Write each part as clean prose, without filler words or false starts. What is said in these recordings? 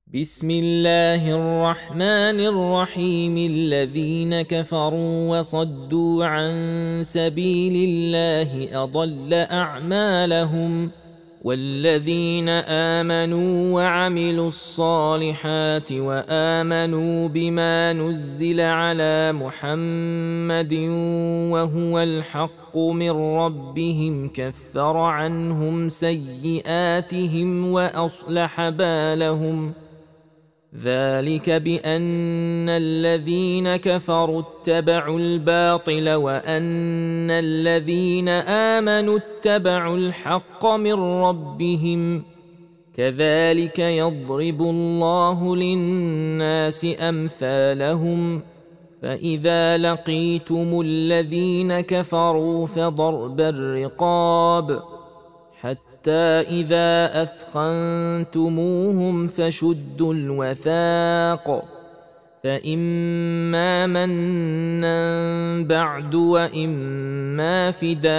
بسم الله الرحمن الرحيم. الذين كفروا وصدوا عن سبيل الله أضل أعمالهم، والذين آمنوا وعملوا الصالحات وآمنوا بما نزل على محمد وهو الحق من ربهم كفر عنهم سيئاتهم وأصلح بالهم. ذلك بأن الذين كفروا اتبعوا الباطل وأن الذين آمنوا اتبعوا الحق من ربهم، كذلك يضرب الله للناس أمثالهم. فإذا لقيتم الذين كفروا فضرب الرقاب حتى إذا أثخنتموهم فشدوا الوثاق، فإما منا بعد وإما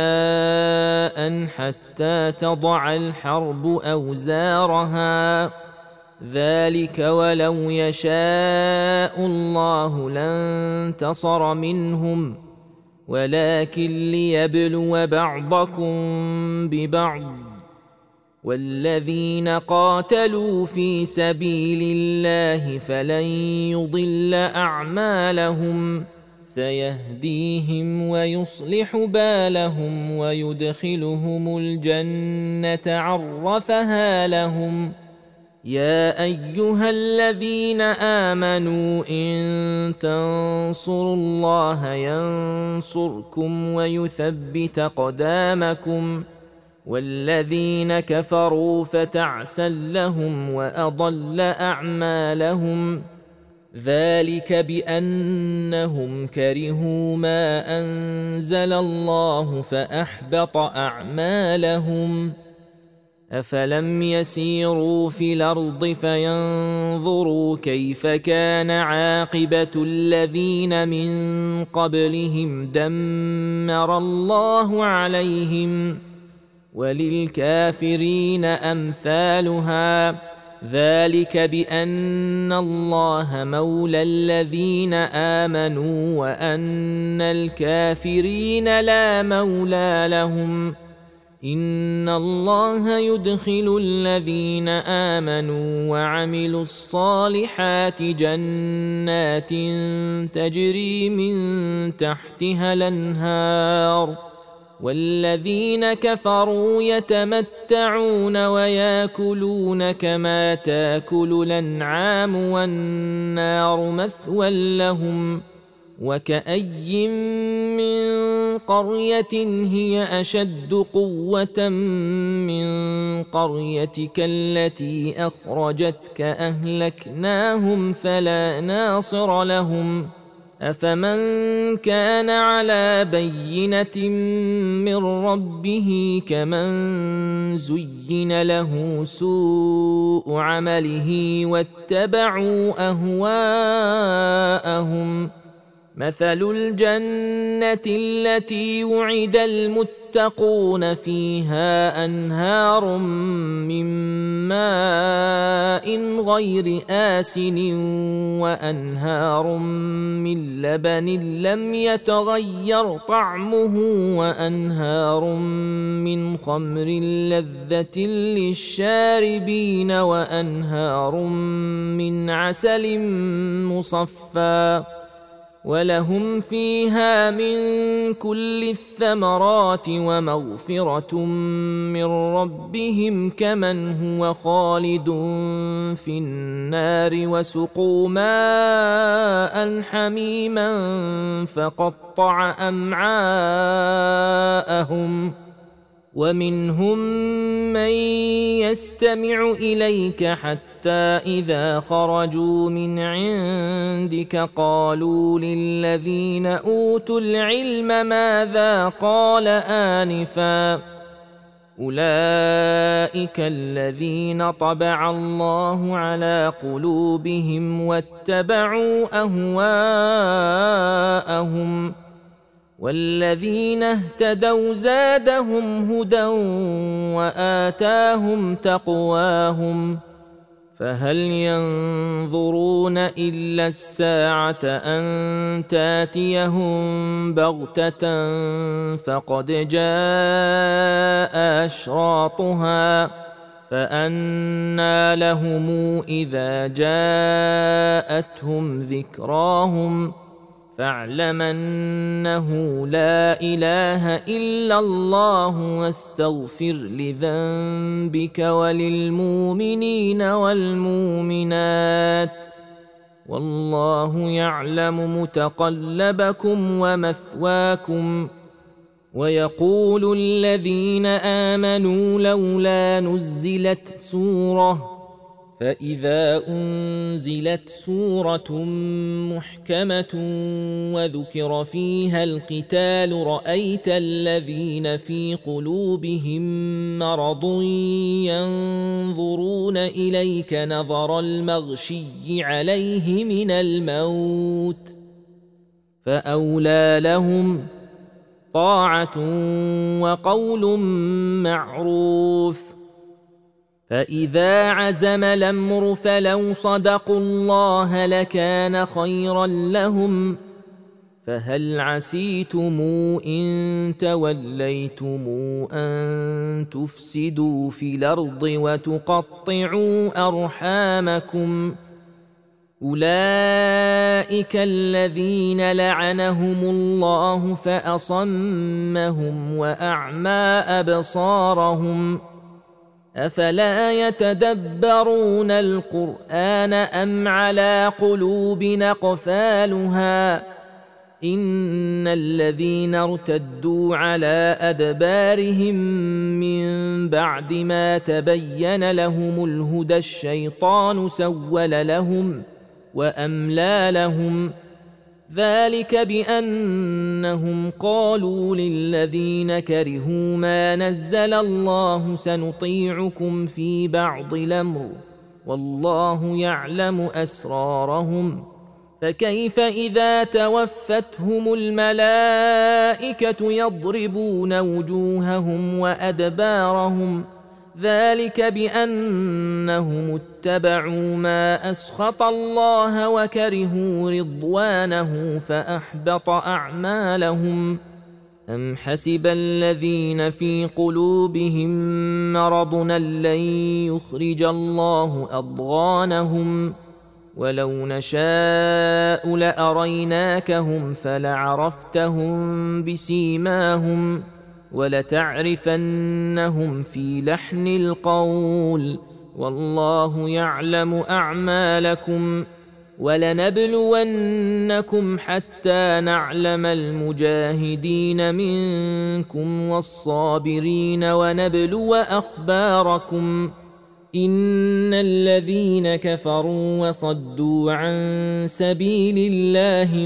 فداء حتى تضع الحرب أوزارها. ذلك ولو يشاء الله لانتصر منهم، ولكن ليبلو بعضكم ببعض. والذين قاتلوا في سبيل الله فلن يضل أعمالهم، سيهديهم ويصلح بالهم ويدخلهم الجنة عرفها لهم. يا أيها الذين آمنوا إن تنصروا الله ينصركم ويثبت أقدامكم، والذين كفروا فتعسا لهم وأضل أعمالهم. ذلك بأنهم كرهوا ما أنزل الله فأحبط أعمالهم. أفلم يسيروا في الأرض فينظروا كيف كان عاقبة الذين من قبلهم دمر الله عليهم، وللكافرين أمثالها. ذلك بأن الله مولى الذين آمنوا وأن الكافرين لا مولى لهم. إن الله يدخل الذين آمنوا وعملوا الصالحات جنات تجري من تحتها الأنهار، والذين كفروا يتمتعون وياكلون كما تاكل الأنعام والنار مثوى لهم. وكأي من قرية هي أشد قوة من قريتك التي أخرجتك أهلكناهم فلا ناصر لهم. أفمن كان على بينة من ربه كمن زين له سوء عمله واتبعوا أهواءهم. مثل الجنة التي وعد المتقون فيها أنهار من ماء غير آسن وأنهار من لبن لم يتغير طعمه وأنهار من خمر لذة للشاربين وأنهار من عسل مصفى، ولهم فيها من كل الثمرات ومغفرة من ربهم كمن هو خالد في النار وسقوا ماء حميما فقطع أمعاءهم. ومنهم من يستمع إليك حتى إذا خرجوا من عندك قالوا للذين أوتوا العلم ماذا قال آنفا. أولئك الذين طبع الله على قلوبهم واتبعوا أهواءهم. والذين اهتدوا زادهم هدى وآتاهم تقواهم فهل ينظرون إلا الساعة أن تاتيهم بغتة فقد جاء أشراطها فأنى لهم إذا جاءتهم ذكراهم فاعلم أنه لا إله إلا الله واستغفر لذنبك وللمؤمنين والمؤمنات والله يعلم متقلبكم ومثواكم. ويقول الذين آمنوا لولا نزلت سورة فإذا أنزلت سورة محكمة وذكر فيها القتال رأيت الذين في قلوبهم مرض ينظرون إليك نظر المغشي عليه من الموت فأولى لهم طاعة وقول معروف. فإذا عزم الأمر فلو صدقوا الله لكان خيرا لهم. فهل عسيتم إن توليتم أن تفسدوا في الأرض وتقطعوا أرحامكم أولئك الذين لعنهم الله فأصمهم وأعمى أبصارهم أفلا يتدبرون القرآن أم على قلوب أقفالها إن الذين ارتدوا على أدبارهم من بعد ما تبين لهم الهدى الشيطان سول لهم وأملى لهم ذلك بأنهم قالوا للذين كرهوا ما نزل الله سنطيعكم في بعض الأمر والله يعلم أسرارهم فكيف إذا توفتهم الملائكة يضربون وجوههم وأدبارهم ذلك بأنهم اتبعوا ما أسخط الله وكرهوا رضوانه فأحبط أعمالهم. أم حسب الذين في قلوبهم مرض أن لن يخرج الله أضغانهم ولو نشاء لأريناكهم فلعرفتهم بسيماهم ولتعرفنهم في لحن القول والله يعلم أعمالكم. ولنبلونكم حتى نعلم المجاهدين منكم والصابرين ونبلو أخباركم. إن الذين كفروا وصدوا عن سبيل الله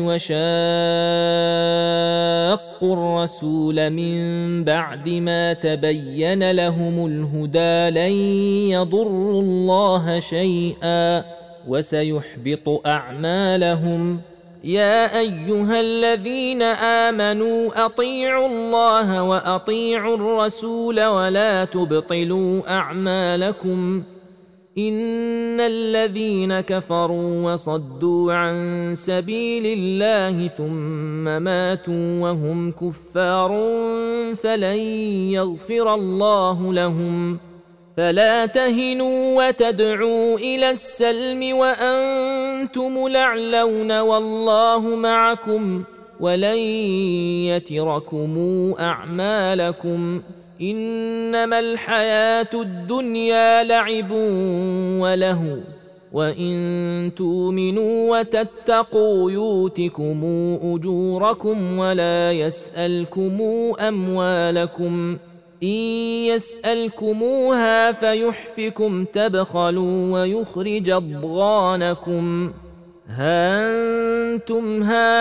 وشاقوا الرسول من بعد ما تبين لهم الهدى لن يضروا الله شيئا وسيحبط أعمالهم. يا أيها الذين آمنوا أطيعوا الله وأطيعوا الرسول ولا تبطلوا أعمالكم. إن الذين كفروا وصدوا عن سبيل الله ثم ماتوا وهم كفار فلن يغفر الله لهم. فلا تهنوا وتدعوا إلى السلم وأنتم الأعلون والله معكم ولن يتركم أعمالكم. إنما الحياة الدنيا لعب وله وإن تؤمنوا وتتقوا يؤتكم أجوركم ولا يسألكم أموالكم. إن يسألكموها فيحفكم تبخلوا ويخرج أضغانكم. ها أنتم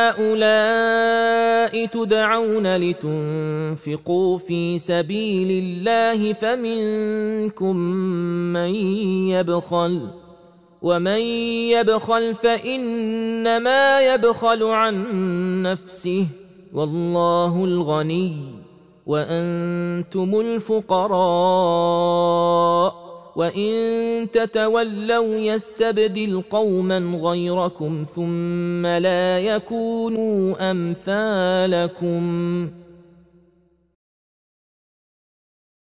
هؤلاء تدعون لتنفقوا في سبيل الله فمنكم من يبخل ومن يبخل فإنما يبخل عن نفسه والله الغني وأنتم الفقراء وإن تتولوا يستبدل قوما غيركم ثم لا يكونوا أمثالكم